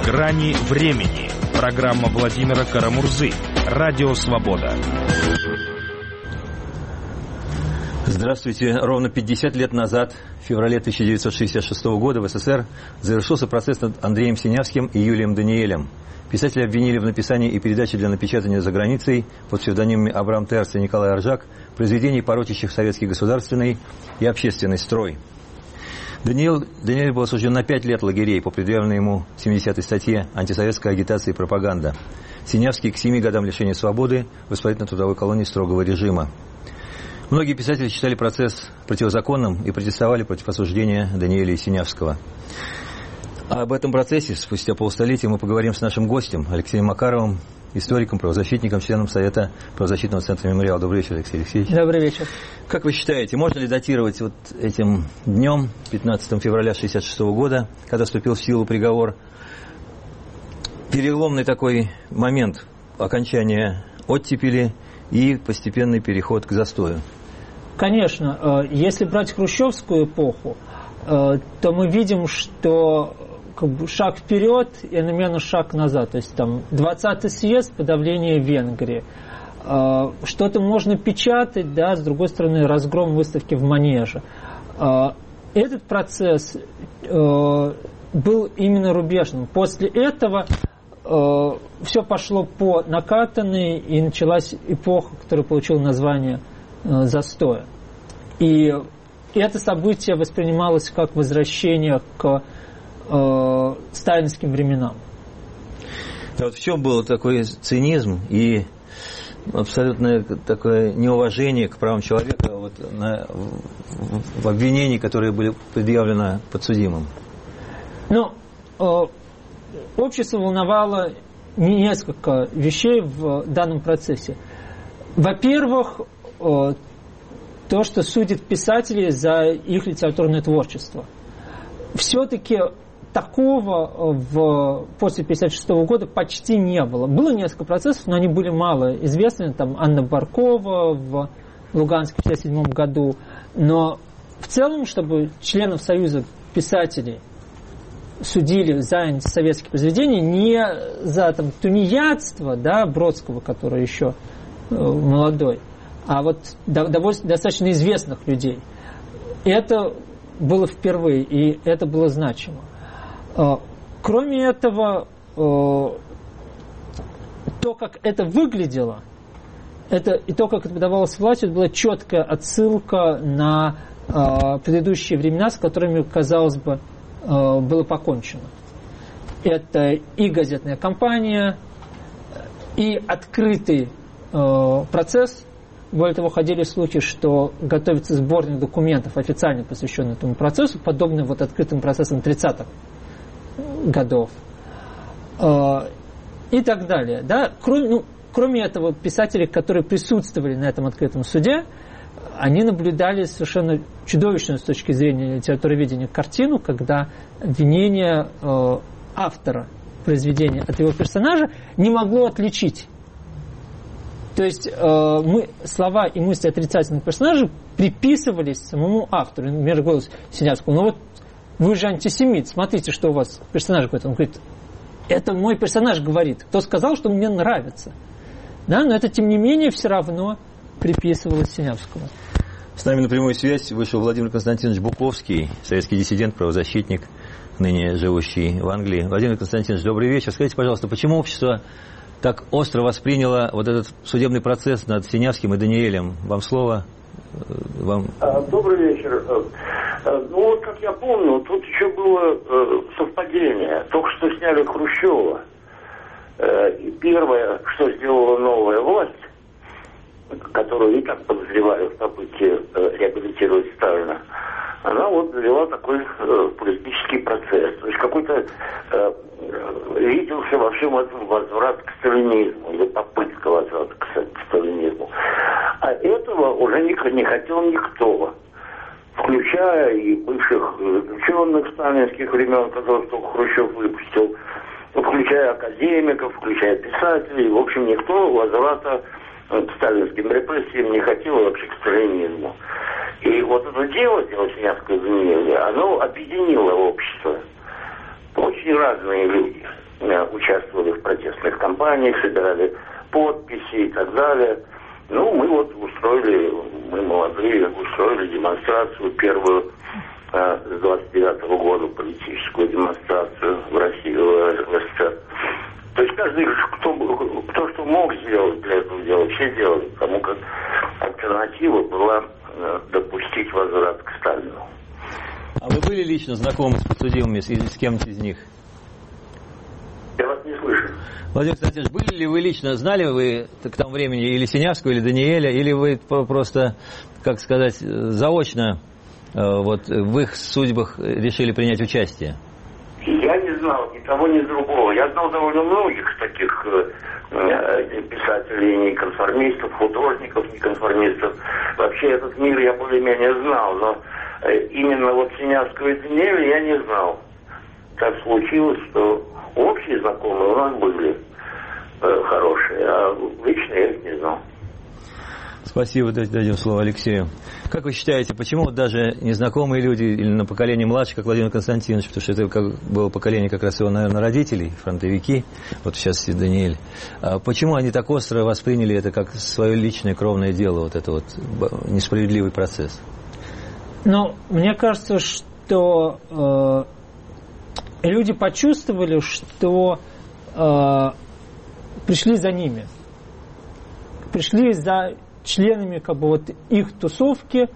«Грани времени». Программа Владимира Карамурзы. Радио «Свобода». Здравствуйте. Ровно 50 лет назад, в феврале 1966 года, в СССР завершился процесс над Андреем Синявским и Юлием Даниэлем. Писателя обвинили в написании и передаче для напечатания за границей под псевдонимами Абрам Терц и Николай Оржак произведений, порочащих советский государственный и общественный строй. Даниэль был осужден на 5 лет лагерей по предъявленной ему 70-й статье «Антисоветская агитация и пропаганда». Синявский к 7 годам лишения свободы в исправительно-трудовой колонии строгого режима. Многие писатели считали процесс противозаконным и протестовали против осуждения Даниэля и Синявского. Об этом процессе спустя полстолетия мы поговорим с нашим гостем Алексеем Макаровым, историком, правозащитником, членом Совета правозащитного центра «Мемориал». Добрый вечер, Алексей Алексеевич. Добрый вечер. Как вы считаете, можно ли датировать вот этим днем, 15 февраля 1966 года, когда вступил в силу приговор, переломный такой момент окончания оттепели и постепенный переход к застою? Конечно. Если брать хрущевскую эпоху, то мы видим, что шаг вперед и одновременно шаг назад. То есть там 20-й съезд, подавление Венгрии. Что-то можно печатать, да, с другой стороны, разгром выставки в Манеже. Этот процесс был именно рубежным. После этого все пошло по накатанной, и началась эпоха, которая получила название застоя. И это событие воспринималось как возвращение к сталинским временам. Вот в чем был такой цинизм и абсолютное такое неуважение к правам человека вот в обвинении, которые были предъявлены подсудимым? Ну, общество волновало несколько вещей в данном процессе. Во-первых, то, что судят писателей за их литературное творчество. Все-таки такого после 1956 года почти не было. Было несколько процессов, но они были мало известны. Там Анна Баркова в Луганске в 1957 году. Но в целом, чтобы членов Союза писателей судили за антисоветские произведения, не за там, тунеядство, да, Бродского, который еще молодой, а вот достаточно известных людей. Это было впервые, и это было значимо. Кроме этого, то, как это выглядело, и то, как это подавалось властью, это была четкая отсылка на предыдущие времена, с которыми, казалось бы, было покончено. Это и газетная кампания, и открытый процесс. Более того, ходили слухи, что готовится сборник документов, официально посвященный этому процессу, подобный вот открытым процессам 30-х годов. И так далее. Да? Кроме этого, писатели, которые присутствовали на этом открытом суде, они наблюдали совершенно чудовищную с точки зрения литературоведения картину, когда обвинение автора произведения от его персонажа не могло отличить. То есть слова и мысли отрицательных персонажей приписывались самому автору. Например, голос Синявского: ну вот вы же антисемит, смотрите, что у вас персонаж говорит. Он говорит: это мой персонаж говорит. Кто сказал, что мне нравится? Да, но это, тем не менее, все равно приписывалось Синявскому. С нами на прямую связь вышел Владимир Константинович Буковский, советский диссидент, правозащитник, ныне живущий в Англии. Владимир Константинович, добрый вечер. Скажите, пожалуйста, почему общество так остро восприняло вот этот судебный процесс над Синявским и Даниэлем? Вам слово. Добрый вечер. Ну вот, как я помню, тут еще было совпадение. Только что сняли Хрущева. И первое, что сделала новая власть, которую и так подозревали в попытке реабилитировать Сталина, она вот завела такой политический процесс. То есть какой-то виделся во всем этом возврат к сталинизму, или попытка возврата к сталинизму. А этого уже не хотел никто, включая и бывших заключенных сталинских времен, которых только Хрущев выпустил, включая академиков, включая писателей. В общем, никто возврата к сталинским репрессиям не хотел, вообще к сталинизму. И вот это дело Синявского Даниэля, оно объединило общество. Очень разные люди. участвовали в протестных кампаниях, собирали подписи и так далее. Ну, мы вот устроили, мы молодые, устроили демонстрацию первую с 29-го года, политическую демонстрацию в России, в СССР. То есть каждый, кто что мог сделать для этого дела, все делали. Кому как альтернатива была допустить возврат к Сталину. А вы были лично знакомы с подсудимыми, с кем-то из них? Я вас не слышу. Владимир Константинович, были ли вы лично, знали вы к тому времени или Синявского, или Даниэля, или вы просто, как сказать, заочно вот в их судьбах решили принять участие? Я не знал ни того, ни другого. Я знал довольно многих таких писателей, неконформистов, художников, неконформистов. Вообще этот мир я более-менее знал, но именно вот Синявского и Даниэля я не знал. Так случилось, что общие знакомые у нас были хорошие, а лично я их не знал. Спасибо, дадим слово Алексею. Как вы считаете, почему даже незнакомые люди или на поколение младше, как Владимир Константинович, потому что это было поколение как раз его, наверное, родителей, фронтовики, вот сейчас и Даниэль, почему они так остро восприняли это как свое личное кровное дело, вот это вот несправедливый процесс? Ну, мне кажется, что люди почувствовали, что пришли за ними, пришли за членами как бы вот их тусовки,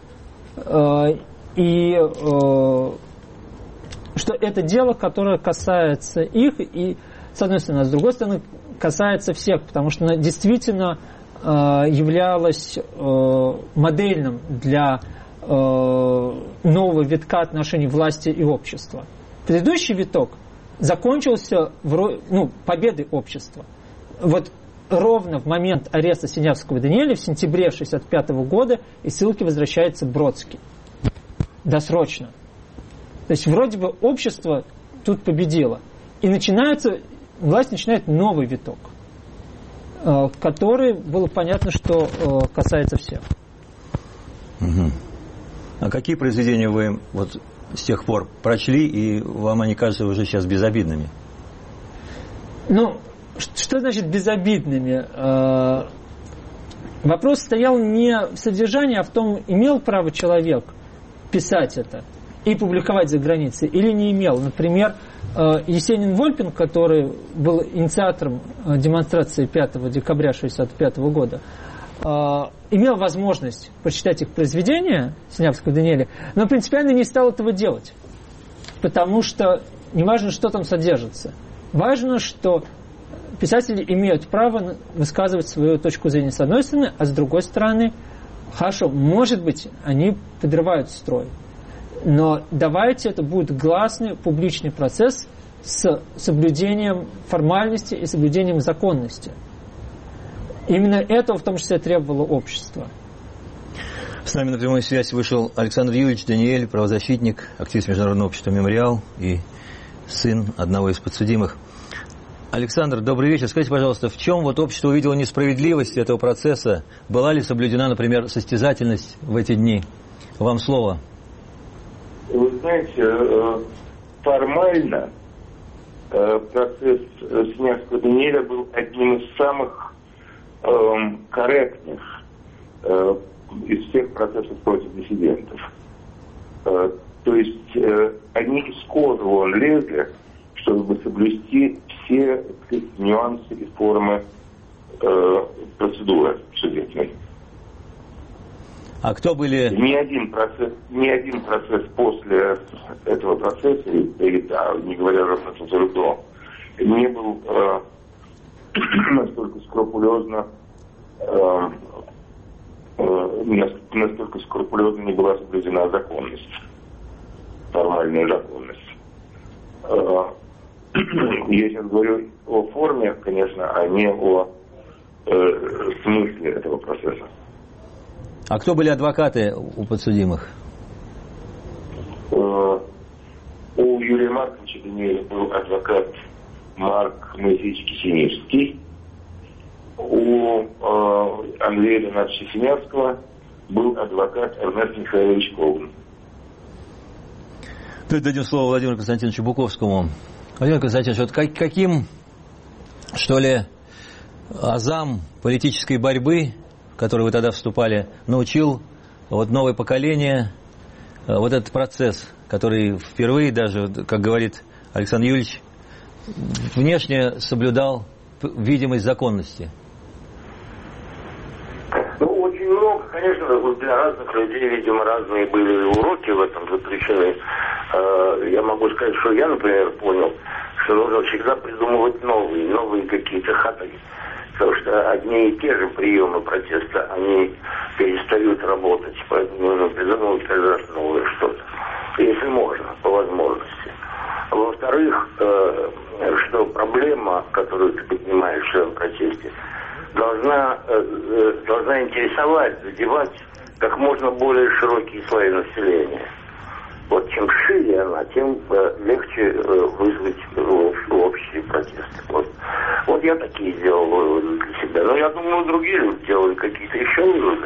и что это дело, которое касается их, и с одной стороны, а с другой стороны касается всех, потому что она действительно являлась модельным для нового витка отношений власти и общества. Предыдущий виток закончился победой общества. Вот ровно в момент ареста Синявского и Даниэля в сентябре 1965 года из ссылки возвращается Бродский. Досрочно. То есть вроде бы общество тут победило. И власть начинает новый виток, который было понятно, что касается всех. Угу. А какие произведения вы вот с тех пор прочли, и вам они кажутся уже сейчас безобидными? Ну, что значит безобидными? Вопрос стоял не в содержании, а в том, имел право человек писать это и публиковать за границей или не имел. Например, Есенин-Вольпин, который был инициатором демонстрации 5 декабря 1965 года, имел возможность прочитать их произведения Синявского и Даниэля, но принципиально не стал этого делать. Потому что не важно, что там содержится. Важно, что писатели имеют право высказывать свою точку зрения с одной стороны, а с другой стороны, хорошо, может быть, они подрывают строй. Но давайте это будет гласный, публичный процесс с соблюдением формальности и соблюдением законности. Именно этого в том числе требовало общество. С нами на прямой связи вышел Александр Юрьевич Даниэль, правозащитник, активист Международного общества «Мемориал» и сын одного из подсудимых. Александр, добрый вечер. Скажите, пожалуйста, в чем вот общество увидело несправедливость этого процесса? Была ли соблюдена, например, состязательность в эти дни? Вам слово. Вы знаете, формально процесс Синявского и Даниэля был одним из самых корректных из всех процессов против диссидентов. То есть они из кожи вон лезли, чтобы соблюсти все нюансы и формы процедуры судебной. А кто были... Ни один процесс после этого процесса, не говоря уже про цензуру до, не был настолько скрупулезно не была соблюдена законность, формальная законность. Я сейчас говорю о форме, конечно, а не о смысле этого процесса. А кто были адвокаты у подсудимых? У Юрия Марковича Даниэля был адвокат Марк Моисеевич Кисиневский. У Андрея Леонардовича Синявского был адвокат Эрнест Михайлович Коган. Дадим слово Владимиру Константиновичу Буковскому. Владимир Константинович, вот каким, что ли, азам политической борьбы, в которую вы тогда вступали, научил вот новое поколение вот этот процесс, который впервые даже, как говорит Александр Юрьевич, внешне соблюдал видимость законности? Ну, очень много, конечно, для разных людей, видимо, разные были уроки в этом заключены. Я могу сказать, что я, например, понял, что нужно всегда придумывать новые какие-то ходы. Потому что одни и те же приемы протеста, они перестают работать. Поэтому нужно придумывать каждый раз новое что-то. Если можно, по возможности. Во-вторых, что проблема, которую ты поднимаешь в своем протесте, должна интересовать, задевать как можно более широкие слои населения. Вот чем шире она, тем легче вызвать общие протесты. Вот я такие сделал выводы для себя. Но я думаю, другие люди делали какие-то еще выводы.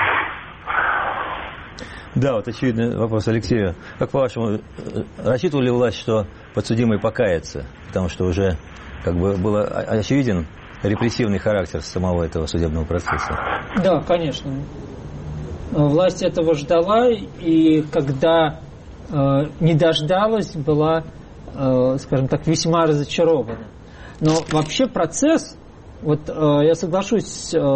Да, вот очевидный вопрос Алексею. Как по-вашему, рассчитывали власть, что подсудимый покается? Потому что уже как бы был очевиден репрессивный характер самого этого судебного процесса. Да, конечно. Власть этого ждала, и когда не дождалась, была, скажем так, весьма разочарована. Но вообще процесс, вот я соглашусь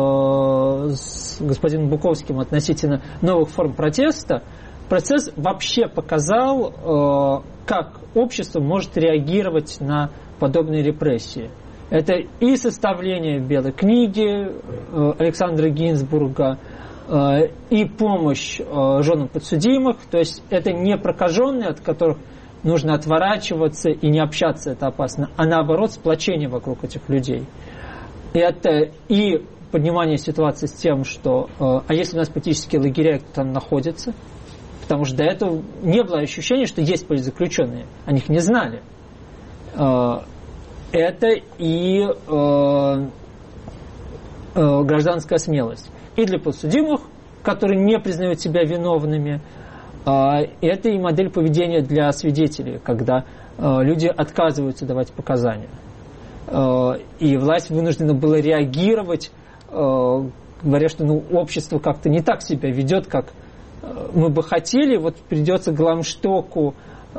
с господином Буковским относительно новых форм протеста, процесс вообще показал, как общество может реагировать на подобные репрессии. Это и составление Белой книги Александра Гинзбурга, и помощь женам подсудимых, то есть это не прокаженные, от которых нужно отворачиваться и не общаться, это опасно, а наоборот сплочение вокруг этих людей. Это и поднимание ситуации с тем, что а если у нас политические лагеря, кто там находится, потому что до этого не было ощущения, что есть политзаключенные, о них не знали. Это и гражданская смелость. И для подсудимых, которые не признают себя виновными, это и модель поведения для свидетелей, когда люди отказываются давать показания. И власть вынуждена была реагировать, говоря, что общество как-то не так себя ведет, как мы бы хотели. Вот придется Гламштоку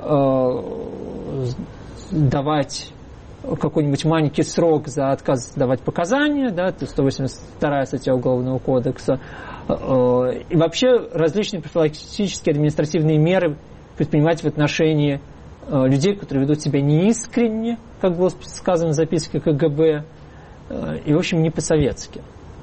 давать какой-нибудь маленький срок за отказ давать показания, да, 182 статья Уголовного кодекса, и вообще различные профилактические административные меры предпринимать в отношении людей, которые ведут себя неискренне, как было сказано в записке КГБ, и, в общем, не по-советски.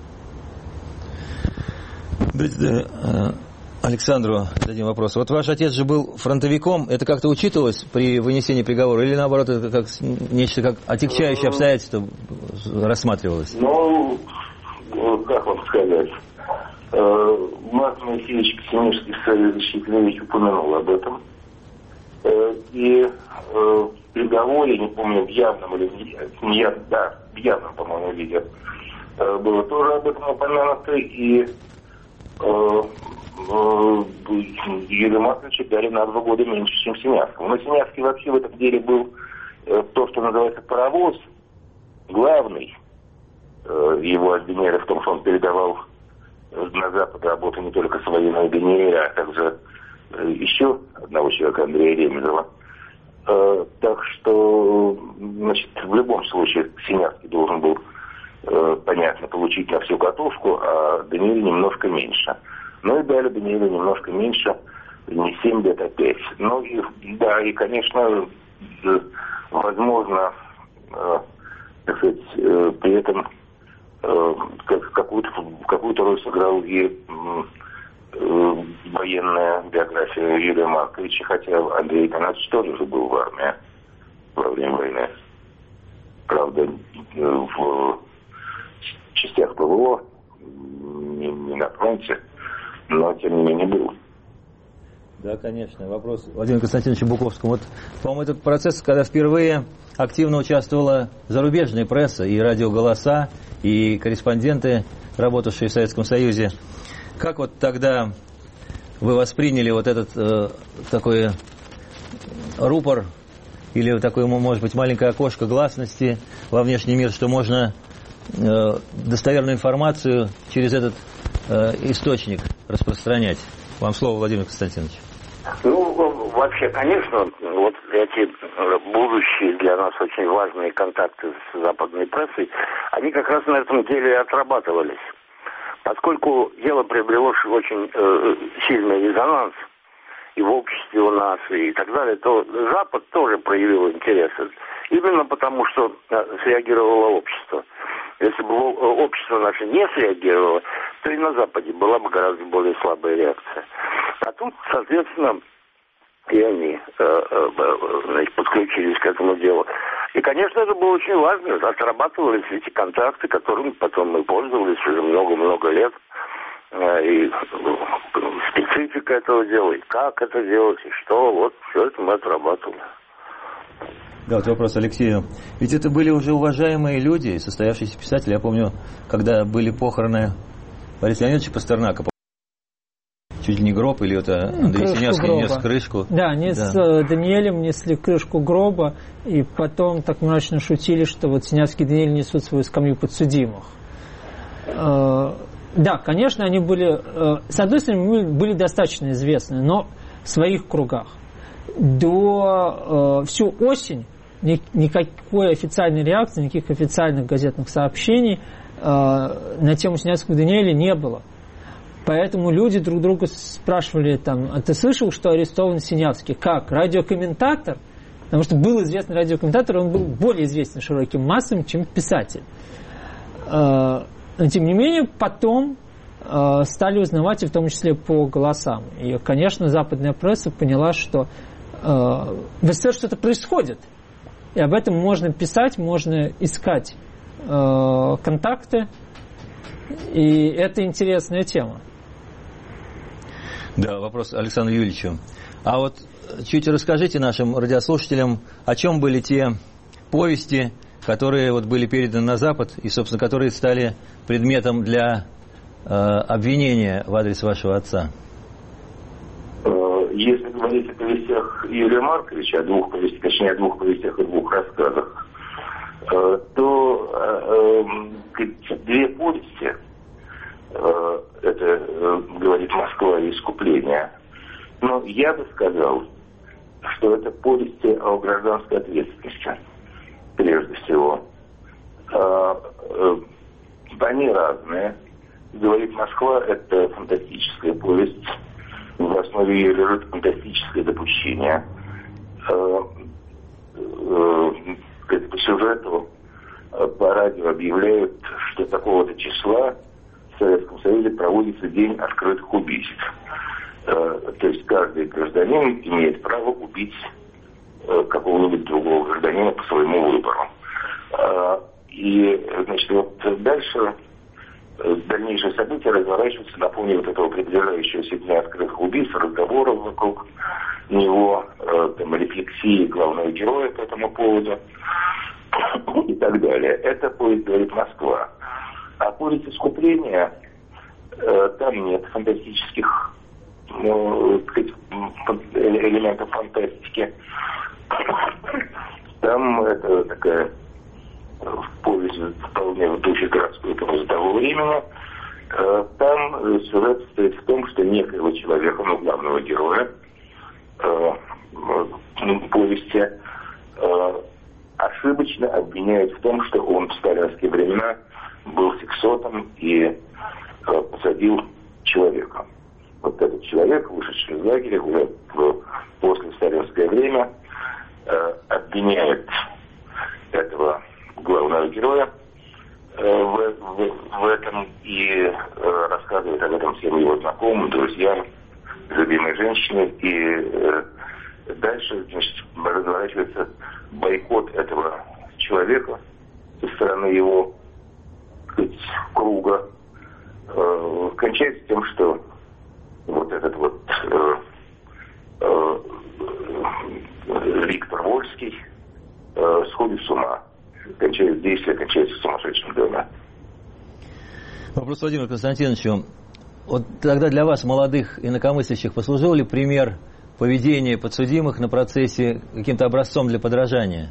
Александру дадим вопрос. Вот ваш отец же был фронтовиком, это как-то учитывалось при вынесении приговора, или наоборот, это как нечто как отягчающее обстоятельство рассматривалось? Ну, как вам сказать, Марк Моисеевич Косиневский в своей защите упомянул об этом. И в приговоре, не помню, в явном или не явном, да, в явном, по-моему, виде, было тоже об этом упомянуто, и Юрию Марковичу дали на 2 года меньше, чем Синявскому. Но Синявский вообще в этом деле был то, что называется паровоз, главный. Его обвиняли в том, что он передавал на Запад работу не только с военного ГНР, а также еще одного человека, Андрея Ремезова. Так что, значит, в любом случае Синявский должен был, понятно, получить на всю катушку, а Даниэлю немножко меньше. Ну и дали Даниэлю немножко меньше, не 7 лет, а 5. Ну и, да, и, конечно, возможно, так сказать, при этом какую-то роль сыграл и военная биография Юрия Марковича, хотя Андрей Иванович тоже уже был в армии во время войны. Правда, в частях ПВО, не на фронте, но тем не менее был. Да, конечно. Вопрос Владимиру Константиновичу Буковскому. Вот, по-моему, этот процесс, когда впервые активно участвовала зарубежная пресса, и радио «Голоса», и корреспонденты, работавшие в Советском Союзе. Как вот тогда вы восприняли вот этот такой рупор или такое, может быть, маленькое окошко гласности во внешний мир, что можно достоверную информацию через этот источник распространять? Вам слово, Владимир Константинович. Ну, вообще, конечно, вот эти будущие для нас очень важные контакты с западной прессой, они как раз на этом деле отрабатывались. Поскольку дело приобрело очень сильный резонанс и в обществе у нас, и так далее, то Запад тоже проявил интерес. Именно потому, что среагировало общество. Если бы общество наше не среагировало, то и на Западе была бы гораздо более слабая реакция. А тут, соответственно, и они подключились к этому делу. И, конечно, это было очень важно. Отрабатывались эти контакты, которыми потом мы пользовались уже много-много лет. И специфика этого дела, и как это делать, и что. Вот все это мы отрабатывали. Да, вот вопрос Алексею. Ведь это были уже уважаемые люди, состоявшиеся писатели. Я помню, когда были похороны Бориса Леонидовича Пастернака, чуть ли не гроб, или это Андрей Синявский нес крышку. Да, они с Даниэлем несли крышку гроба, и потом так мрачно шутили, что вот Синявский и Даниэль несут свою скамью подсудимых. Да, конечно, они были, с одной стороны, были достаточно известны, но в своих кругах. До всю осень никакой официальной реакции, никаких официальных газетных сообщений на тему Синявского и Даниэля не было. Поэтому люди друг друга спрашивали, там, а ты слышал, что арестован Синявский? Как? Радиокомментатор? Потому что был известный радиокомментатор, он был более известен широким массам, чем писатель. Но, тем не менее, потом стали узнавать, и в том числе по голосам. И, конечно, западная пресса поняла, что в СССР что-то происходит. И об этом можно писать, можно искать контакты. И это интересная тема. Да, вопрос Александру Юрьевичу. А вот чуть расскажите нашим радиослушателям, о чем были те повести, которые вот были переданы на Запад и, собственно, которые стали предметом для обвинения в адрес вашего отца. Если говорить о повестях Юрия Марковича, о двух повестях и двух рассказах, то две повести, это говорит «Москва» и «Искупление», но я бы сказал, что это повести о гражданской ответственности, прежде всего. Они разные. Говорит «Москва» — это фантастическая повесть. В основе ее лежит фантастическое допущение. По сюжету по радио объявляют, что такого-то числа в Советском Союзе проводится день открытых убийств. То есть каждый гражданин имеет право убить какого-нибудь другого гражданина по своему выбору. И, значит, вот дальше дальнейшие события разворачиваются на фоне вот этого приближающегося дня открытых убийств, разговоров вокруг него, там, рефлексии главного героя по этому поводу и так далее. Это повесть говорит «Москва». А повесть «Искупление» там нет фантастических элементов фантастики. Там это такая повесть вполне в духе городской прозы того времени. Там сюжет состоит в том, что некоего человека, главного героя повести, ошибочно обвиняют в том, что он в сталинские времена был сексотом и посадил человека. Вот этот человек, вышедший из лагеря уже после сталинское время, обвиняет этого главного героя в этом и рассказывает об этом всем его знакомым, друзьям, любимой женщине. И дальше, значит, разворачивается бойкот этого человека со стороны его, так сказать, круга. Кончается тем, что вот этот вот Виктор Вольский сходит с ума. Кончается действие, кончается в сумасшедшем доме. Вопрос Владимиру Константиновичу. Вот тогда для вас, молодых инакомыслящих, послужил ли пример поведение подсудимых на процессе каким-то образцом для подражания?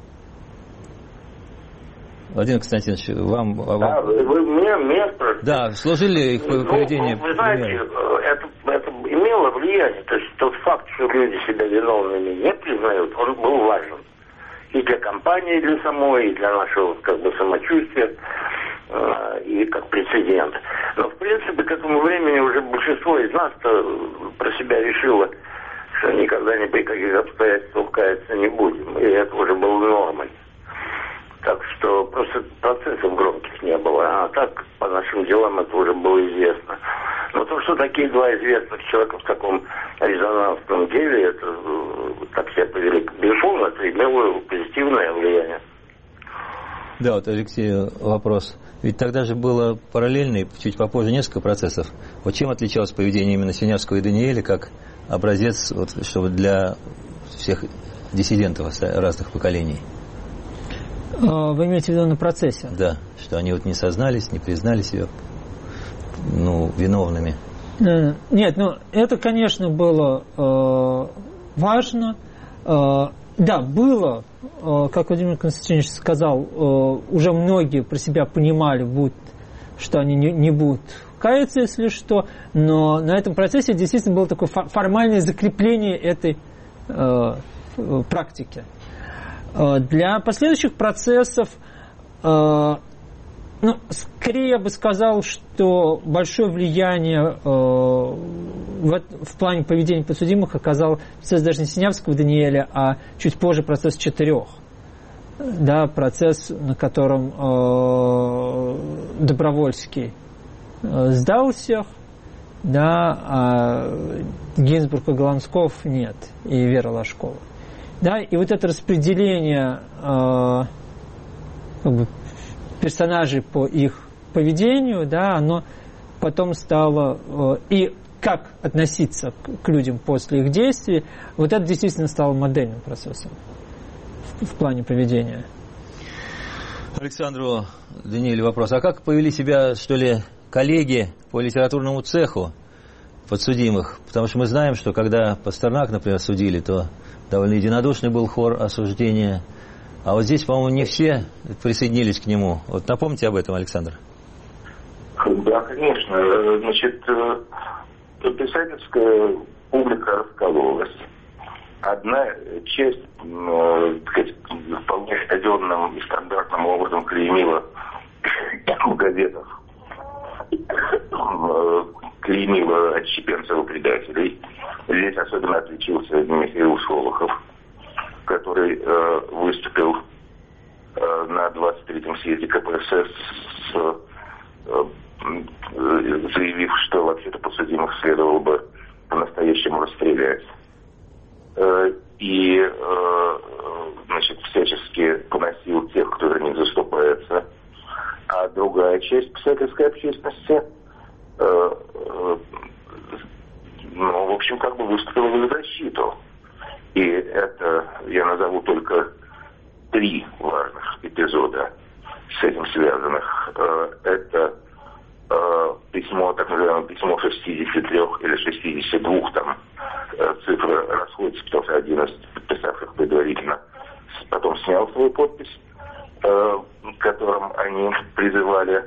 Владимир Константинович, вам... Да, вы меня спрашиваете? Да, служили их поведение... Вы знаете, это имело влияние. То есть тот факт, что люди себя виновными не признают, он был важен. И для компании, и для самой, и для нашего самочувствия, и как прецедент. Но, в принципе, к этому времени уже большинство из нас-то про себя решило, что никогда ни при каких обстоятельствах каяться не будем. И это уже было нормой. Так что просто процессов громких не было. А так, по нашим делам, это уже было известно. Но то, что такие два известных человека в таком резонансном деле, это так себя повели, безусловно, это имело позитивное влияние. Да, вот, Алексей, вопрос. Ведь тогда же было параллельно и чуть попозже несколько процессов. Вот чем отличалось поведение именно Синявского и Даниэля как образец, вот, чтобы для всех диссидентов разных поколений? Вы имеете в виду на процессе? Да, что они вот не сознались, не признали себя виновными. Нет, это, конечно, было важно. Да, было, как Владимир Константинович сказал, уже многие про себя понимали, что они не будут каяться, если что, но на этом процессе действительно было такое формальное закрепление этой практики. Для последующих процессов, скорее я бы сказал, что большое влияние в плане поведения подсудимых оказал процесс даже не Синявского Даниэля, а чуть позже процесс 4. Да, процесс, на котором Добровольский сдал всех, да, а Гинзбург и Голландсков нет, и Вера Ложкова. Да, и вот это распределение персонажей по их поведению, да, оно потом стало... и как относиться к людям после их действий, вот это действительно стало модельным процессом в плане поведения. Александру Даниэлю вопрос. А как повели себя, что ли, коллеги по литературному цеху подсудимых? Потому что мы знаем, что когда Пастернак, например, судили, то довольно единодушный был хор осуждения. А вот здесь, по-моему, не все присоединились к нему. Вот напомните об этом, Александр. Да, конечно. Значит, писательская публика раскололась. Одна часть, вполне стадионным и стандартным образом клеймила в газетах, клеймила отщепенцев и предателей. Здесь особенно отличился Михаил Шолохов, который выступил на 23-м съезде КПСС, заявив, что вообще-то подсудимых следовало бы по-настоящему расстрелять. И, значит, всячески поносил тех, кто за них заступается. А другая часть писательской общественности, в общем, как бы выступила в защиту. И это я назову только 3 важных эпизода с этим связанных. Это письмо, так называемое письмо 63 или 62, там цифры расходятся, потому что один из подписавших предварительно потом снял свою подпись, которым они призывали,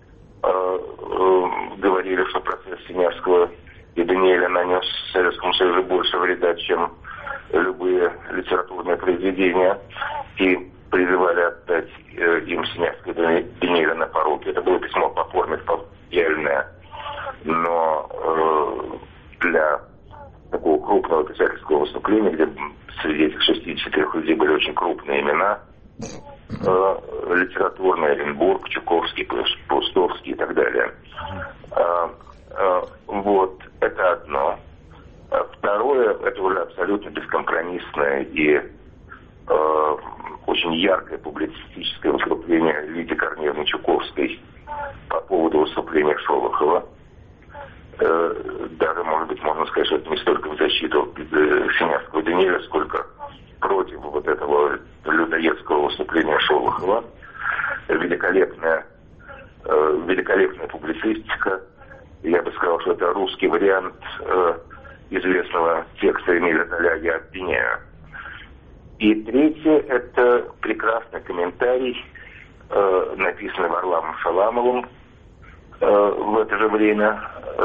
говорили, что процесс Синявского и Даниэля нанес Советскому Союзу больше вреда, чем любые литературные произведения, и призывали отдать им Синявского и Даниэля на поруки. Это было письмо по форме идеальное, но для такого крупного писательского выступления, где среди этих 63 людей были очень крупные имена, литературный Оренбург, Чуковский, Пустовский и так далее. Вот, это одно. Второе, это уже абсолютно бескомпромиссное и очень яркое публицистическое выступление Лидии Корнеевны Чуковской по поводу выступления Шолохова. Даже, может быть, можно сказать, что это не столько в защиту Синявского Даниэля, сколько против вот этого людоедского выступления Шолохова. Великолепная публицистика. Я бы сказал, что это русский вариант известного текста Эмиля Золя «Я обвиняю». И третье – это прекрасный комментарий, написанный Варламом Шаламовым в это же время.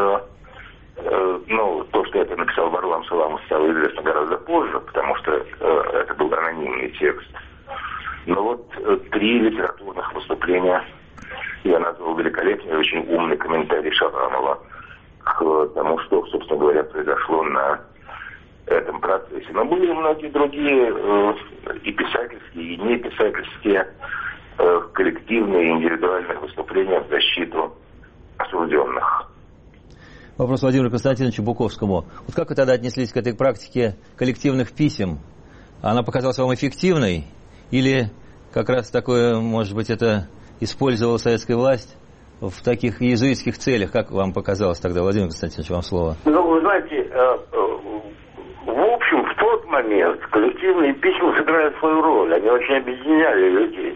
Ну, то, что это написал Варлам Шаламов, стало известно гораздо позже, потому что это был анонимный текст. Но вот 3 литературных выступления я назвал великолепный, очень умный комментарий Шаламова к тому, что, собственно говоря, произошло на этом процессе. Но были и многие другие и писательские, и неписательские коллективные, индивидуальные выступления в защиту осужденных. Вопрос Владимиру Константиновичу Буковскому. Вот как вы тогда отнеслись к этой практике коллективных писем? Она показалась вам эффективной? Или как раз такое, может быть, это использовала советская власть в таких иезуитских целях? Как вам показалось тогда, Владимир Константинович, вам слово? Ну, вы знаете, в общем, в тот момент коллективные письма сыграли свою роль. Они очень объединяли людей.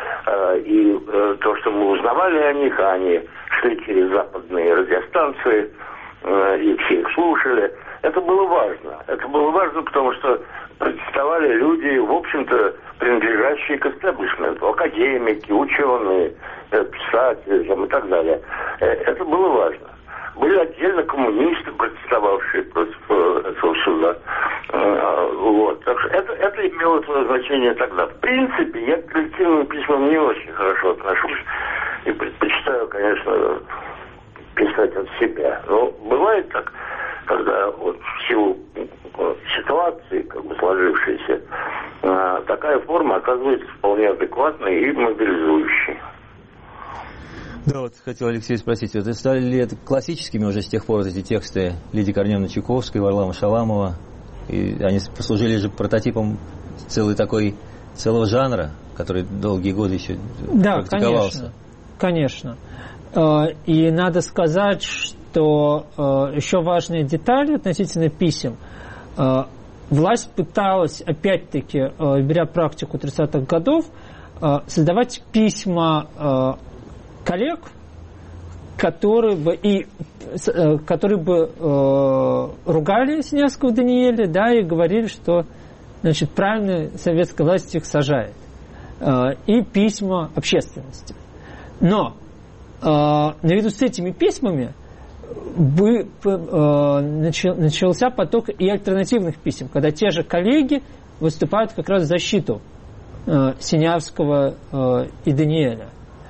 И то, что мы узнавали о них, они шли через западные радиостанции, и все их слушали. Это было важно. Это было важно, потому что протестовали люди, в общем-то, принадлежащие к истеблишменту. Академики, ученые, писатели и так далее. Это было важно. Были отдельно коммунисты, протестовавшие против этого суда. Вот. Так что это имело свое значение тогда. В принципе, я к коллективным письмам не очень хорошо отношусь. И предпочитаю, конечно, писать от себя. Но бывает так, когда вот в силу ситуации, как бы сложившейся, такая форма оказывается вполне адекватной и мобилизующей. Да, вот хотел Алексей спросить, вот стали ли это классическими уже с тех пор эти тексты Лидии Корнеевны Чайковской, Варлама Шаламова? И они послужили же прототипом целого жанра, который долгие годы еще практиковался. Да, конечно. И надо сказать, что еще важная деталь относительно писем. Власть пыталась, опять-таки, беря практику 30-х годов, создавать письма коллег, которые бы ругали Синявского Даниэля, да, и говорили, что, значит, правильно советская власть их сажает. И письма общественности. Но наряду с этими письмами начался поток и альтернативных писем, когда те же коллеги выступают как раз в защиту Синявского и Даниэля.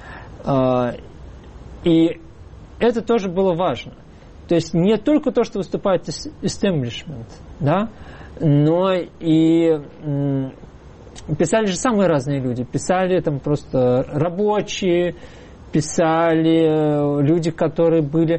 И это тоже было важно. То есть не только то, что выступает истеблишмент, да, но и писали же самые разные люди. Писали там просто рабочие, писали люди, которые были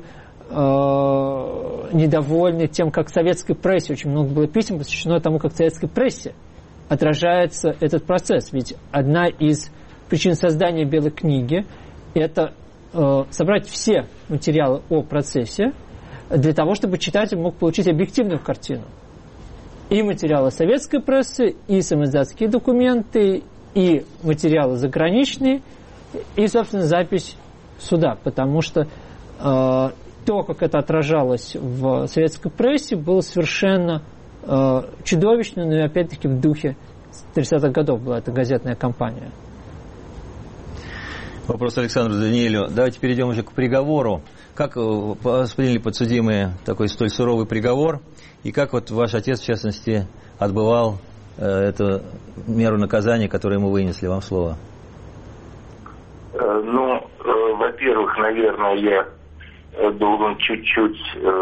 недовольны тем, как в советской прессе, очень много было писем, посвящено тому, как в советской прессе отражается этот процесс. Ведь одна из причин создания Белой книги – это собрать все материалы о процессе для того, чтобы читатель мог получить объективную картину. И материалы советской прессы, и самоиздатские документы, и материалы заграничные, и, собственно, запись суда. Потому что то, как это отражалось в советской прессе, было совершенно чудовищно, но, опять-таки, в духе 30-х годов была эта газетная кампания. Вопрос Александру Даниэлю. Давайте перейдем уже к приговору. Как восприняли подсудимые такой столь суровый приговор? И как вот ваш отец, в частности, отбывал эту меру наказания, которую ему вынесли? Вам слово. Во-первых, наверное, я должен чуть-чуть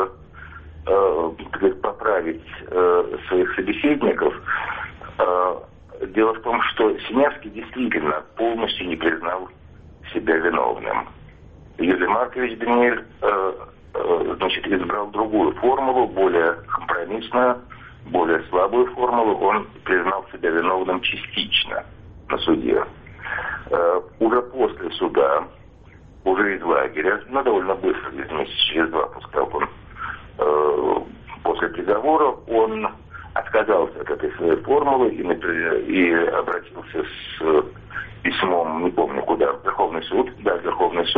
поправить своих собеседников. Дело в том, что Синявский действительно полностью не признал себя виновным. Юлий Маркович Даниэль избрал другую формулу, более компромиссную, более слабую формулу. Он признал себя виновным частично на суде. Уже после суда, уже из лагеря, довольно быстро, месяца через 2, после того, как он после приговора, он отказался от этой своей формулы и обратился с письмом, не помню куда, в Верховный суд,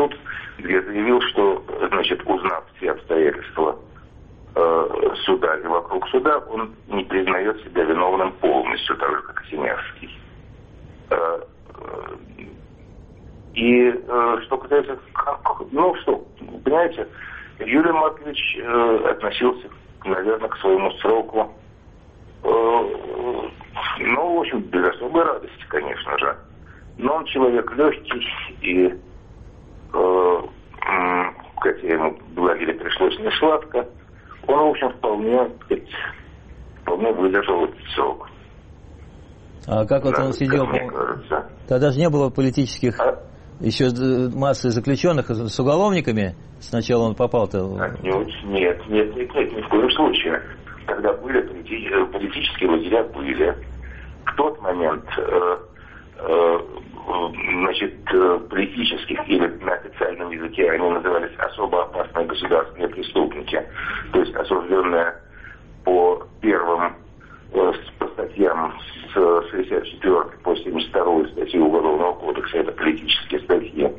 где заявил, что, узнав все обстоятельства суда, его И что касается, понимаете, Юрий Маркович относился, наверное, к своему сроку, в общем, без особой радости, конечно же. Но он человек легкий, и хотя ему в лагере пришлось не сладко, он, в общем, вполне выдержал этот срок. А как вот он сидел? Тогда же не было политических еще массы заключенных с уголовниками. Сначала он попал-то. Нет, ни в коем случае. Когда были политические лагеря, были. В тот момент, политических, или на официальном языке они назывались особо опасные государственные преступники, то есть осужденные по первым по статьям с 64 по 72 статьи Уголовного кодекса, это политические статьи.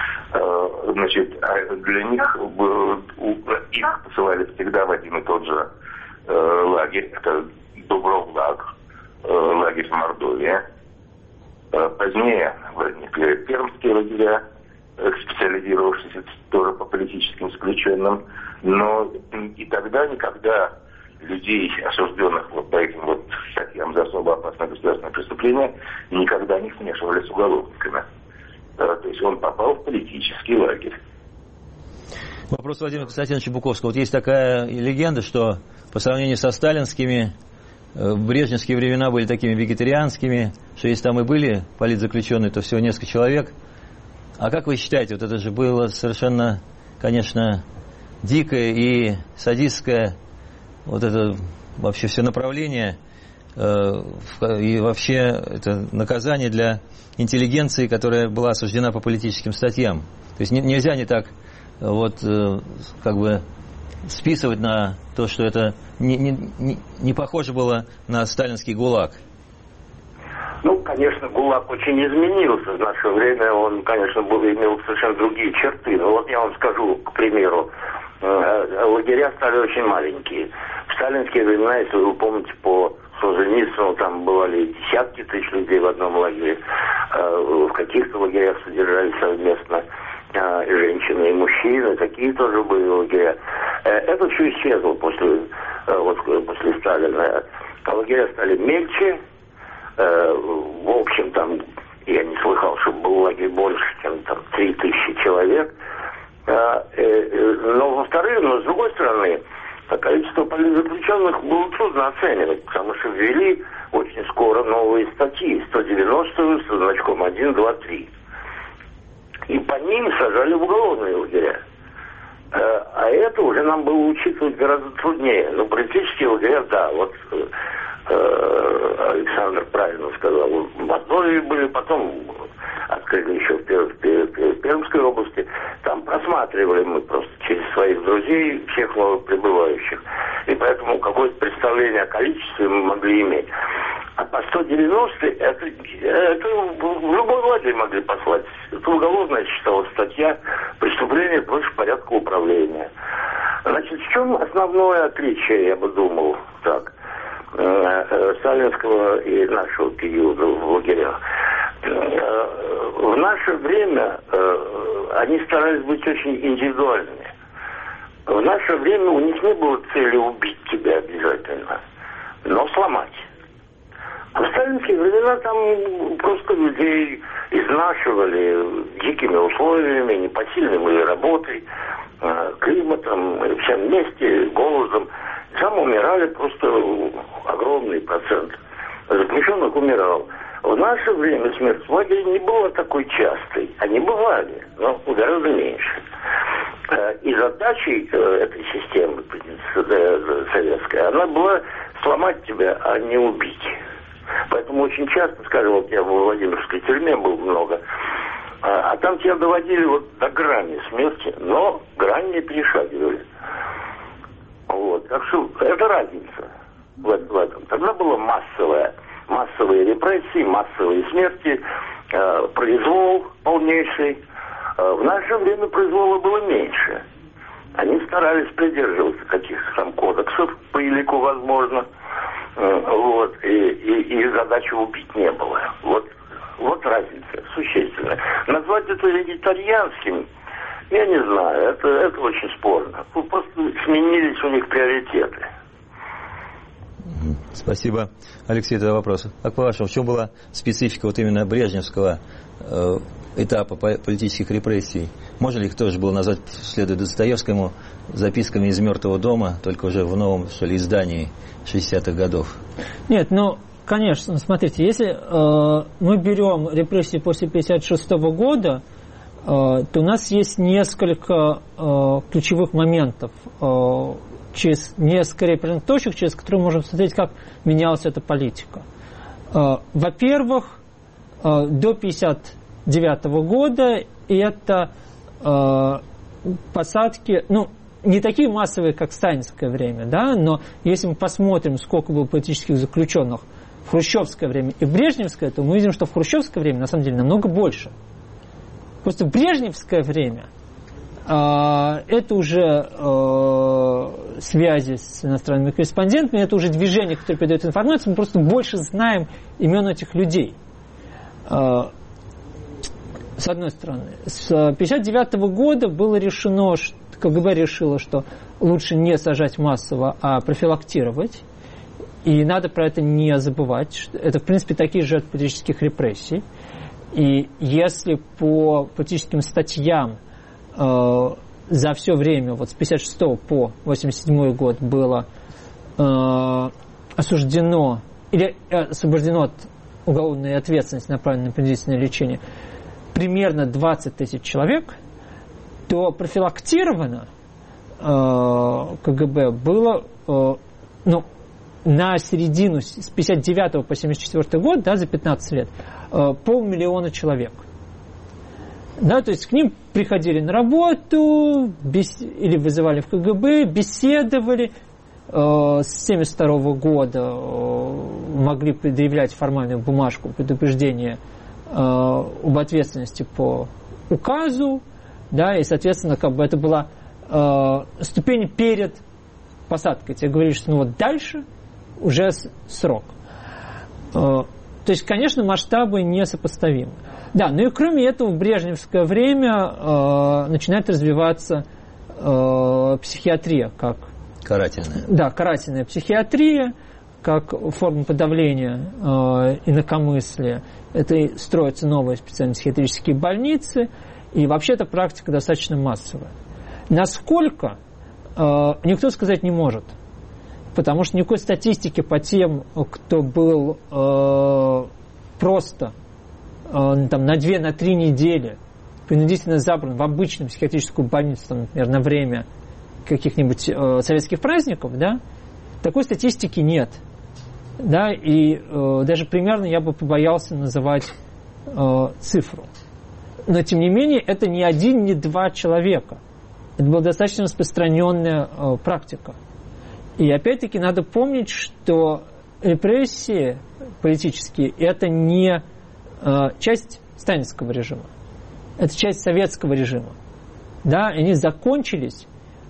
Для них их посылали всегда в один и тот же лагерь, это Дубровлаг, лагерь в Мордовии. Позднее возникли пермские лагеря, специализировавшиеся тоже по политическим заключенным, но и тогда никогда людей, осужденных вот по этим вот статьям за особо опасное государственное преступление, никогда не смешивали с уголовниками. То есть он попал в политический лагерь. Вопрос Владимира Константиновича Буковского. Вот есть такая легенда, что по сравнению со сталинскими, брежневские времена были такими вегетарианскими, что если там и были политзаключенные, то всего несколько человек. А как вы считаете, вот это же было совершенно, конечно, дикое и садистское, вот это вообще все направление, и вообще это наказание для интеллигенции, которая была осуждена по политическим статьям. То есть нельзя не так вот как бы списывать на то, что это не похоже было на сталинский ГУЛАГ. Конечно, ГУЛАГ очень изменился в наше время. Он, конечно, имел совершенно другие черты. Но вот я вам скажу, к примеру, лагеря стали очень маленькие. В сталинские времена, если вы помните, по Солженицыну там бывали десятки тысяч людей в одном лагере. В каких-то лагерях содержались совместно женщины и мужчины. Такие тоже были лагеря. Это все исчезло после Сталина. Лагеря стали мельче. В общем, там, я не слыхал, чтобы был лагерь больше, чем там 3000 человек. Но, с другой стороны, количество политзаключенных было трудно оценивать, потому что ввели очень скоро новые статьи, 190-ю со значком 1, 2, 3. И по ним сажали в уголовные лагеря. А это уже нам было учитывать гораздо труднее. Но политические лагеря, да, вот Александр правильно сказал, в Мордовии были, потом открыли еще в Пермской области. Там просматривали мы просто через своих друзей всех новоприбывающих. И поэтому какое-то представление о количестве мы могли иметь. А по 190 это в любой лагерь могли послать. Это уголовная считалась статья «Преступление против порядка управления». Значит, в чем основное отличие, я бы думал, так, сталинского и нашего периода в лагерях? В наше время они старались быть очень индивидуальными. В наше время у них не было цели убить тебя обязательно, но сломать. А в сталинские времена там просто людей изнашивали дикими условиями, непосильной работой, климатом, всем вместе, голодом. Там умирали просто огромный процент. Заключенных умирал. В наше время смерть в лагере не была такой частой. Они бывали, но гораздо меньше. И задачей этой системы советской, она была сломать тебя, а не убить. Поэтому очень часто, скажем, вот я в Владимирской тюрьме был много, а там тебя доводили вот до грани смерти, но грань не перешагивали. Вот. Так что это разница в этом. Тогда было массовые репрессии, массовые смерти, произвол полнейший. В наше время произвола было меньше. Они старались придерживаться каких-то там кодексов, по велику возможно. Вот. И задачи убить не было. Вот разница существенная. Назвать это вегетарианским, я не знаю, это очень спорно. Просто сменились у них приоритеты. Спасибо, Алексей, за вопрос. Как по-вашему, в чем была специфика вот именно брежневского этапа политических репрессий? Можно ли их тоже было назвать, следуя Достоевскому, записками из «Мертвого дома», только уже в новом, что ли, издании 60-х годов? Нет, ну, конечно, смотрите, если мы берем репрессии после 1956 года, то у нас есть несколько ключевых моментов, через несколько реперных точек, через которые мы можем смотреть, как менялась эта политика. Во-первых, до 1959 года это посадки, ну, не такие массовые, как в сталинское время, да, но если мы посмотрим, сколько было политических заключенных в хрущевское время и в брежневское, то мы видим, что в хрущевское время на самом деле намного больше. Просто в брежневское время это уже связи с иностранными корреспондентами, это уже движение, которое передает информацию, мы просто больше знаем имен этих людей. С одной стороны. С 1959 года было решено, что КГБ решило, что лучше не сажать массово, а профилактировать. И надо про это не забывать. Что это, в принципе, такие же политических репрессий. И если по политическим статьям за все время, вот с 1956 по 1987 год было осуждено или освобождено от уголовной ответственности, направленной на принудительное лечение, примерно 20 тысяч человек, то профилактировано КГБ было на середину, с 1959 по 1974 год, да, за 15 лет, 500 000 человек. Да, то есть к ним приходили на работу или вызывали в КГБ, беседовали. С 1972 года могли предъявлять формальную бумажку предупреждения об ответственности по указу, да, и, соответственно, как бы это была ступень перед посадкой. Тебе говорили, что ну вот дальше уже срок. То есть, конечно, масштабы несопоставимы. Да, ну и кроме этого в брежневское время начинает развиваться психиатрия как... Карательная. Да, карательная психиатрия как форма подавления инакомыслия. Это строятся новые специальные психиатрические больницы, и вообще эта практика достаточно массовая. Насколько, никто сказать не может, потому что никакой статистики по тем, кто был просто там, на 2-3 недели принудительно забран в обычную психиатрическую больницу, там, например, на время каких-нибудь советских праздников, да, такой статистики нет. Да, и даже примерно я бы побоялся называть цифру. Но, тем не менее, это не один, не два человека. Это была достаточно распространенная практика. И опять-таки надо помнить, что репрессии политические – это не часть сталинского режима. Это часть советского режима. Да, они закончились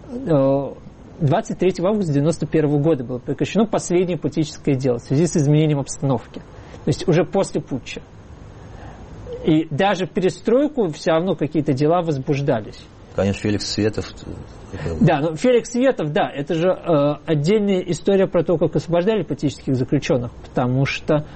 23 августа 1991 года было прекращено последнее политическое дело в связи с изменением обстановки. То есть уже после путча. И даже в перестройку все равно какие-то дела возбуждались. Конечно, Феликс Светов. Да, но Феликс Светов, да, это же отдельная история про то, как освобождали политических заключенных, потому что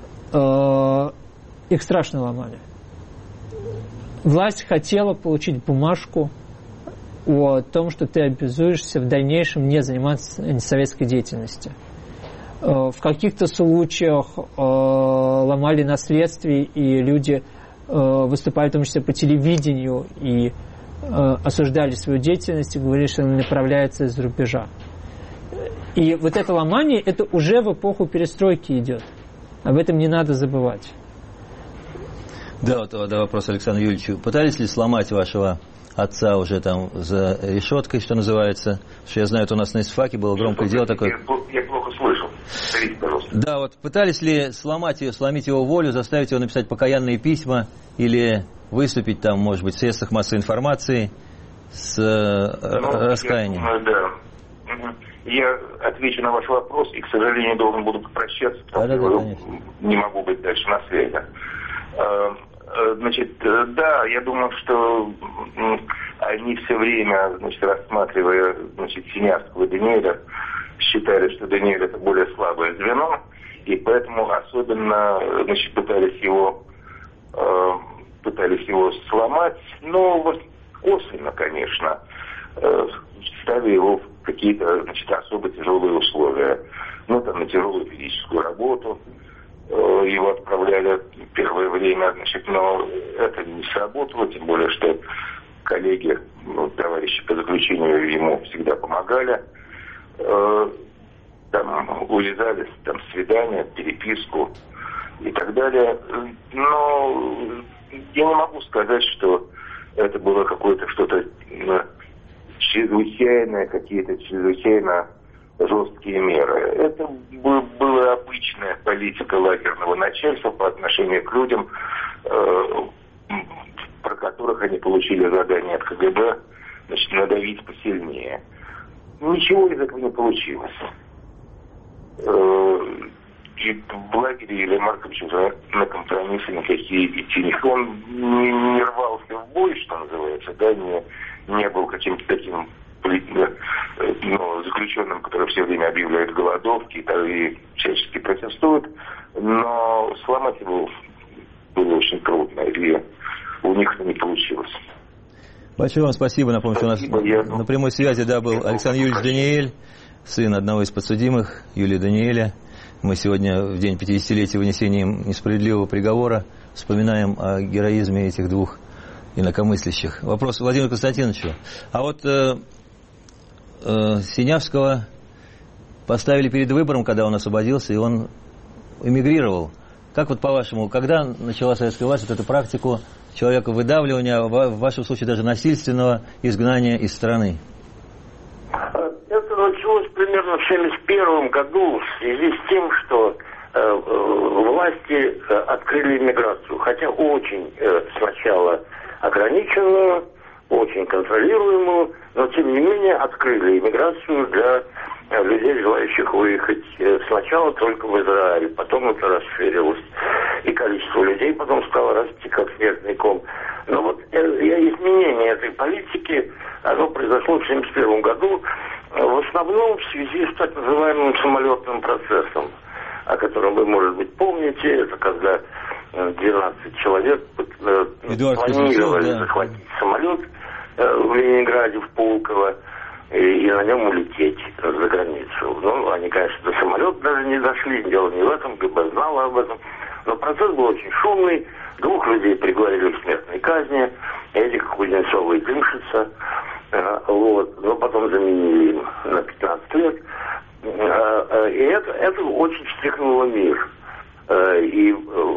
их страшно ломали. Власть хотела получить бумажку о том, что ты обязуешься в дальнейшем не заниматься антисоветской деятельностью. В каких-то случаях ломали на следствии, и люди выступали в том числе по телевидению и осуждали свою деятельность и говорили, что она направляется из-за рубежа. И вот это ломание, это уже в эпоху перестройки идет. Об этом не надо забывать. Да, вот вопрос Александру Юрьевичу. Пытались ли сломать вашего отца уже там за решеткой, что называется? Что я знаю, это у нас на ИСФАКе было громкое дело такое. Я плохо слышал. Повторите, пожалуйста. Да, вот пытались ли сломить его волю, заставить его написать покаянные письма или выступить там, может быть, в средствах массовой информации с раскаянием? Я отвечу на ваш вопрос и, к сожалению, должен буду попрощаться, потому что не могу быть дальше на связи. Значит, да, я думаю, что они все время, значит, рассматривая, значит, Синявского и Даниэля, считали, что Даниэль это более слабое звено, и поэтому особенно, значит, пытались его сломать, но вот косвенно, конечно, ставили его в какие-то, значит, особо тяжелые условия. Ну, там, на тяжелую физическую работу его отправляли первое время, значит, но это не сработало, тем более, что коллеги, ну, товарищи по заключению ему всегда помогали. Там увязались, там, свидания, переписку и так далее. Но я не могу сказать, что это было какое-то что-то чрезвычайное, какие-то чрезвычайно жесткие меры. Это была обычная политика лагерного начальства по отношению к людям, про которых они получили задание от КГБ, значит, надавить посильнее. Ничего из этого не получилось. И в лагере Илья Маркович уже на компромиссы никакие идти не хотел. Он не рвался в бой, что называется, да, не был каким-то таким заключенным, который все время объявляет голодовки и всячески протестует, но сломать его было очень трудно, и у них это не получилось. Большое вам спасибо. Напомню, что у нас на прямой связи, да, был Александр Юрьевич Даниэль, сын одного из подсудимых, Юлия Даниэля. Мы сегодня, в день 50-летия вынесения несправедливого приговора, вспоминаем о героизме этих двух инакомыслящих. Вопрос Владимиру Константиновичу. А вот Синявского поставили перед выбором, когда он освободился, и он эмигрировал. Как вот по-вашему, когда начала советская власть вот эту практику человека выдавливания, в вашем случае даже насильственного изгнания из страны? Это началось примерно в 1971 году в связи с тем, что власти открыли иммиграцию, хотя очень сначала ограниченную, очень контролируемую, но тем не менее открыли иммиграцию для людей, желающих выехать сначала только в Израиль, потом это расширилось, и количество людей потом стало расти как снежный ком. Но вот изменение этой политики, оно произошло в 1971 году, в основном в связи с так называемым самолетным процессом, о котором вы, может быть, помните. Это когда 12 человек планировали захватить самолет в Ленинграде, в Пулково, и на нем улететь за границу. Ну, они, конечно, до самолета даже не дошли, дело не в этом, ГБ знало об этом. Но процесс был очень шумный, 2 людей приговорили к смертной казни, Эдика Кузнецова и Климшица, вот, но потом заменили им на 15 лет. И это очень встряхнуло мир. И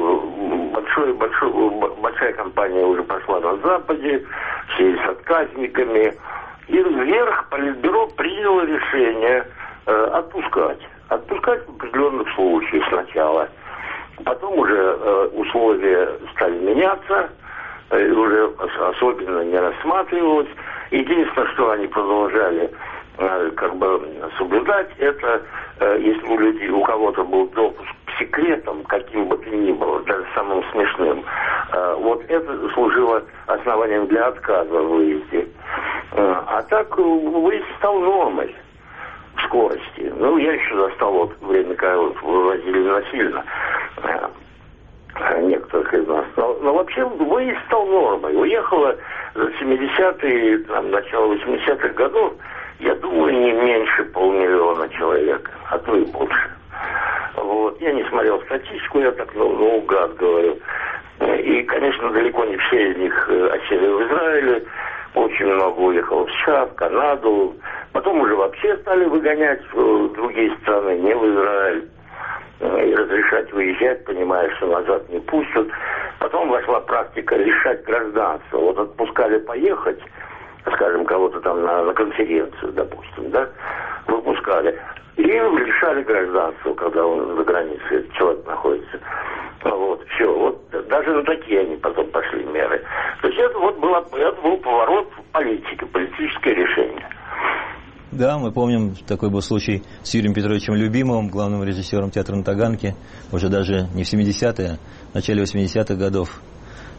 большая кампания уже пошла на Западе, все с отказниками. И вверх Политбюро приняло решение отпускать в определенных случаях сначала. Потом уже условия стали меняться, уже особенно не рассматривалось. Единственное, что они продолжали соблюдать, это если у кого-то был допуск к секретам, каким бы то ни было, даже самым смешным, вот это служило основанием для отказа в выезде. А так выезд стал нормой в скорости. Ну, я еще застал вот время, когда вывозили насильно некоторых из нас. Но вообще выезд стал нормой. Уехало за 70-е, начало 80-х годов, я думаю, не меньше 500 000 человек, а то и больше. Вот. Я не смотрел статистику, я так наугад говорю. И, конечно, далеко не все из них осели в Израиле. Очень много уехало в США, в Канаду. Потом уже вообще стали выгонять в другие страны, не в Израиль. И разрешать выезжать, понимая, что назад не пустят. Потом вошла практика лишать гражданства. Вот отпускали поехать, скажем, кого-то там на конференцию, допустим, да, выпускали. И лишали гражданства, когда он за границей, этот человек находится. Вот, все. Вот даже на такие они потом пошли меры. То есть это был поворот в политике, политическое решение. Да, мы помним, такой был случай с Юрием Петровичем Любимовым, главным режиссером театра на Таганке, уже даже не в 70-е, а в начале 80-х годов.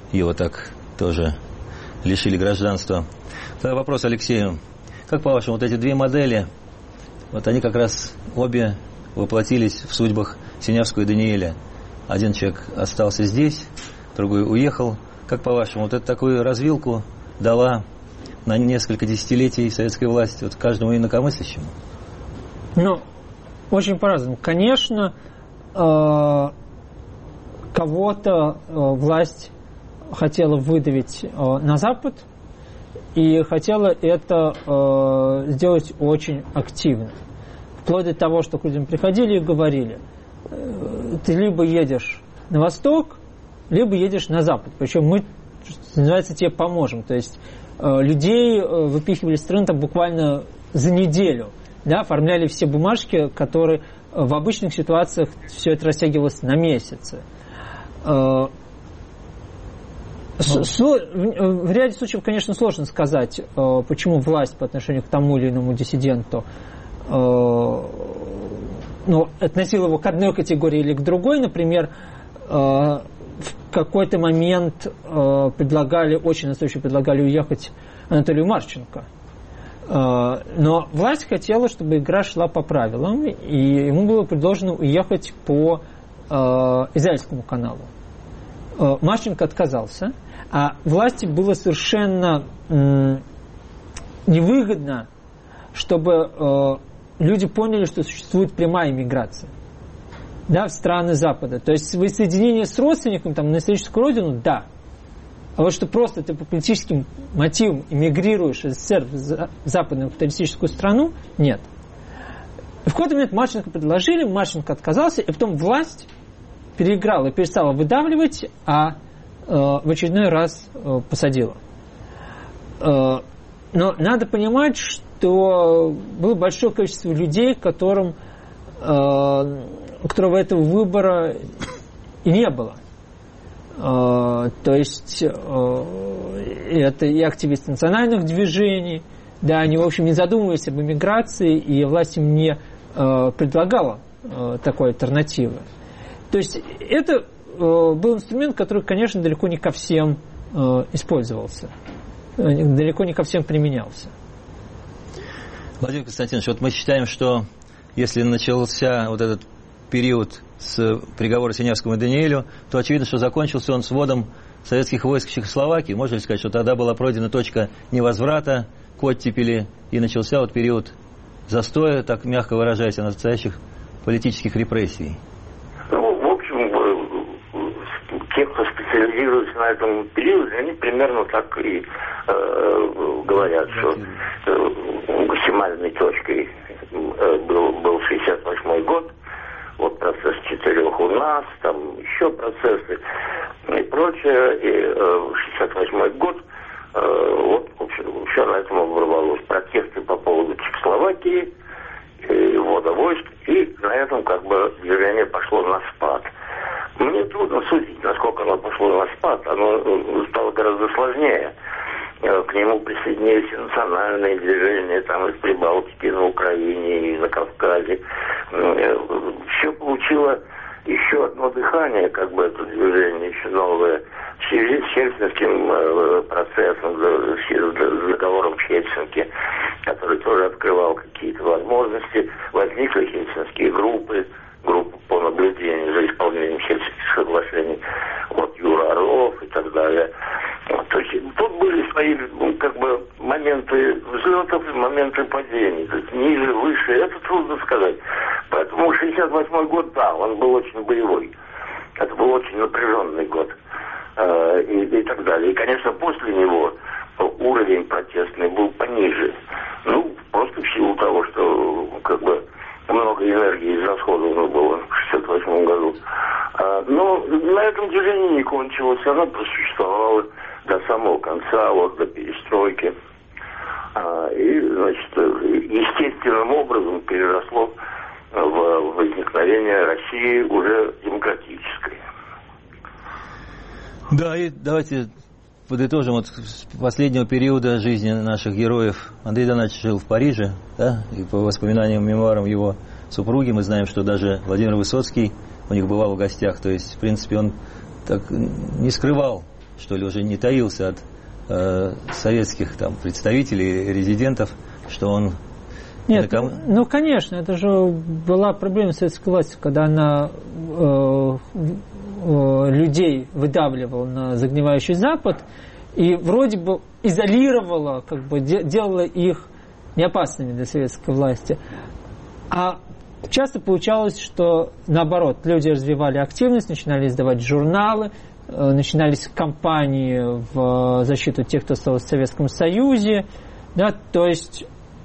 его так тоже лишили гражданства. Тогда вопрос Алексею. Как по-вашему, вот эти две модели, вот они как раз обе воплотились в судьбах Синявского и Даниэля. Один человек остался здесь, другой уехал. Как по-вашему, вот эту такую развилку дала на несколько десятилетий советская власть вот каждому инакомыслящему? Ну, очень по-разному. Конечно, кого-то власть хотела выдавить на Запад и хотела это сделать очень активно. Вплоть до того, что к людям приходили и говорили: ты либо едешь на восток, либо едешь на запад. Причем мы, что называется, тебе поможем. То есть людей выпихивали из страны там буквально за неделю. Да, оформляли все бумажки, которые в обычных ситуациях все это растягивалось на месяцы. В ряде случаев, конечно, сложно сказать, почему власть по отношению к тому или иному диссиденту относила его к одной категории или к другой. Например, в какой-то момент очень настойчиво предлагали уехать Анатолию Марченко. Но власть хотела, чтобы игра шла по правилам, и ему было предложено уехать по Израильскому каналу. Марченко отказался, а власти было совершенно невыгодно, чтобы люди поняли, что существует прямая миграция, да, в страны Запада. То есть воссоединение с родственником там, на историческую родину, да. А вот что просто ты по политическим мотивам эмигрируешь из СССР в западную капиталистическую страну, нет. В какой-то момент Марченко предложили, Марченко отказался, и потом власть переиграла и перестала выдавливать, а в очередной раз посадила. Но надо понимать, что было большое количество людей, у которого этого выбора и не было. То есть это и активисты национальных движений, да, они, в общем, не задумывались об эмиграции, и власть им не предлагала такой альтернативы. То есть это был инструмент, который, конечно, далеко не ко всем использовался, далеко не ко всем применялся. Владимир Константинович, вот мы считаем, что если начался вот этот период с приговора Синявскому и Даниэлю, то очевидно, что закончился он с вводом советских войск в Чехословакии. Можно ли сказать, что тогда была пройдена точка невозврата к оттепели, и начался вот период застоя, так мягко выражаясь, настоящих политических репрессий? Ну, в общем, те, кто специализируется на этом периоде, они примерно так и говорят, что максимальной точкой был 68-й год. Вот процесс 4 у нас, там еще процессы и прочее. И 68-й год, вот, в общем, все на этом оборвалось. Протесты по поводу Чехословакии, ввода войск, и на этом как бы движение пошло на спад. Мне трудно судить, насколько оно пошло на спад. Оно стало гораздо сложнее. К нему присоединились национальные движения, там и в Прибалтике, на Украине, и на Кавказе. Все получило еще одно дыхание, как бы это движение, еще новое. В связи с Хельсинским процессом, с договором в Хельсинки, который тоже открывал какие-то возможности, возникли хельсинские группы по наблюдению за исполнением Хельсинских соглашений. Вот Юра Орлов и так далее. То есть тут были свои как бы моменты взлетов и моменты падений. То есть ниже, выше, это трудно сказать. Поэтому 68-й год, да, он был очень боевой. Это был очень напряженный год. И так далее. И, конечно, после него уровень протестный был пониже. Ну, просто в силу того, что как бы много энергии израсходовано было в 68 году. Но на этом движение не кончилось. Оно просуществовало до самого конца, вот до перестройки. И, значит, естественным образом переросло в возникновение России уже демократической. Да, и давайте подытожим вот с последнего периода жизни наших героев. Андрей Донатович жил в Париже, да, и по воспоминаниям, мемуарам его супруги мы знаем, что даже Владимир Высоцкий у них бывал в гостях. То есть, в принципе, он так не скрывал, что ли, уже не таился от советских там представителей, резидентов, что он... Нет, ну, конечно, это же была проблема советской власти, когда она людей выдавливала на загнивающий Запад и вроде бы изолировала, как бы делала их неопасными для советской власти. А часто получалось, что наоборот, люди развивали активность, начинали издавать журналы, начинались кампании в защиту тех, кто остался в Советском Союзе, да, то есть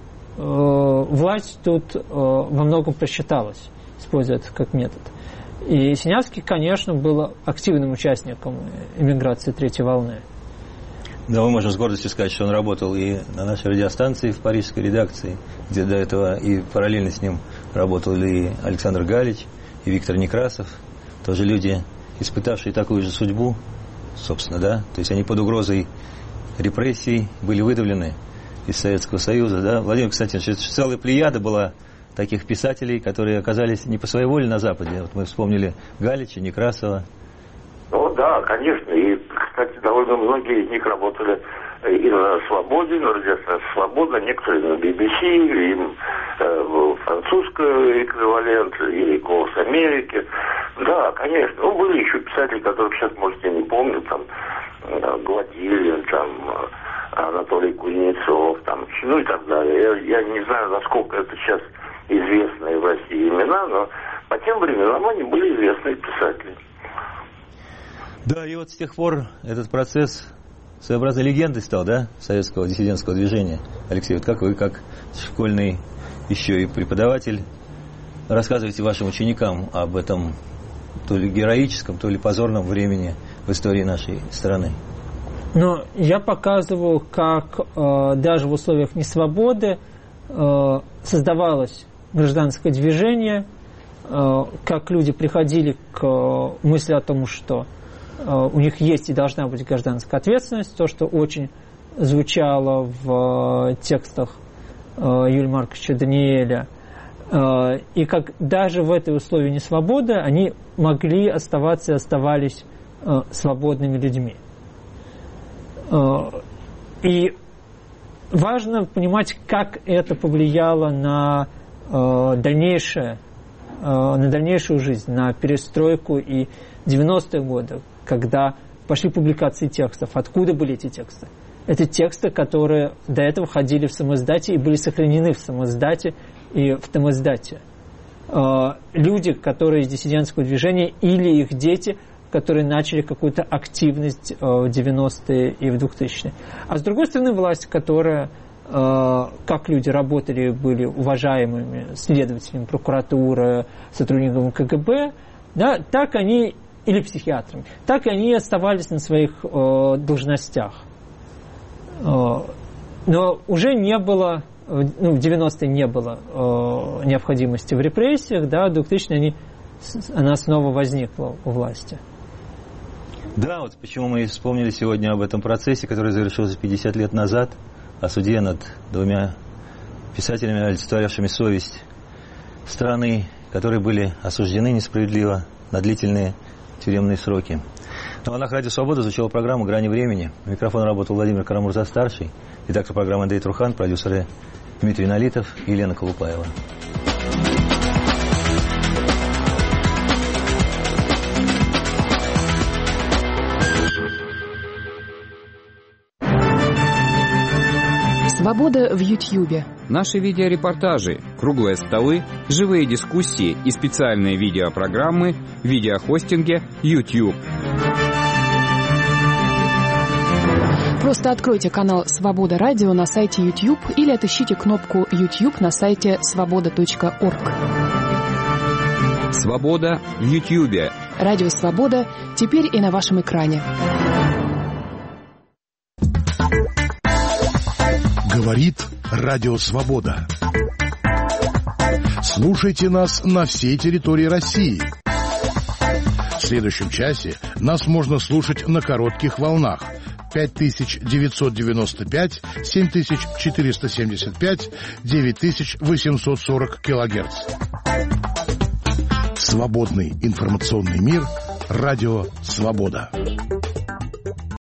власть тут во многом просчиталась, используя это как метод. И Синявский, конечно, был активным участником эмиграции третьей волны. Да, мы можем с гордостью сказать, что он работал и на нашей радиостанции в парижской редакции, где до этого и параллельно с ним работали и Александр Галич, и Виктор Некрасов, тоже люди, испытавшие такую же судьбу, собственно, да, то есть они под угрозой репрессий были выдавлены из Советского Союза, да. Владимир Константинович, целая плеяда была таких писателей, которые оказались не по своей воле на Западе. Вот мы вспомнили Галича, Некрасова. Ну да, конечно. И, кстати, довольно многие из них работали и на «Свободе», на радиостанции «Свобода», некоторые на BBC, и французский эквивалент, или «Голос Америки». Да, конечно. Ну, были еще писатели, которых сейчас, может, я не помню, там, Гладилин, там, Анатолий Кузнецов, там, ну и так далее. Я не знаю, насколько это сейчас известные в России имена, но по тем временам они были известные писатели. Да, и вот с тех пор этот процесс своеобразной легендой стал, да, советского диссидентского движения. Алексей, вот как вы, как школьный еще и преподаватель, рассказываете вашим ученикам об этом то ли героическом, то ли позорном времени в истории нашей страны? Но я показываю, как даже в условиях несвободы создавалось гражданское движение, как люди приходили к мысли о том, что у них есть и должна быть гражданская ответственность, то, что очень звучало в текстах Юлия Марковича Даниэля, и как даже в этой условии несвободы они могли оставаться и оставались свободными людьми. И важно понимать, как это повлияло на дальнейшую жизнь, на перестройку и 90-е годы, когда пошли публикации текстов. Откуда были эти тексты? Это тексты, которые до этого ходили в самоиздате и были сохранены в самоиздате и в томиздате. Люди, которые из диссидентского движения, или их дети, которые начали какую-то активность в 90-е и в 2000-е. А с другой стороны, власть, которая, как люди работали, были уважаемыми следователями прокуратуры, сотрудниками КГБ, да, так они, или психиатрами, так и они оставались на своих должностях. Но уже не было, ну, в 90-е не было необходимости в репрессиях, да, в 2000-е она снова возникла у власти. Да, вот почему мы вспомнили сегодня об этом процессе, который завершился 50 лет назад, о суде над двумя писателями, олицетворявшими совесть страны, которые были осуждены несправедливо на длительные тюремные сроки. На волнах Радио Свобода звучала программа «Грани времени». У микрофона работал Владимир Карамурза-старший, редактор программы Андрей Трухан, продюсеры Дмитрий Налитов и Елена Колупаева. Свобода в Ютьюбе. Наши видеорепортажи, круглые столы, живые дискуссии и специальные видеопрограммы в видеохостинге YouTube. Просто откройте канал «Свобода Радио» на сайте YouTube или отыщите кнопку YouTube на сайте svoboda.org. Свобода в Ютьюбе. Радио «Свобода» теперь и на вашем экране. Говорит Радио Свобода. Слушайте нас на всей территории России. В следующем часе нас можно слушать на коротких волнах 5995, 7475, 9840 килогерц. Свободный информационный мир. Радио Свобода.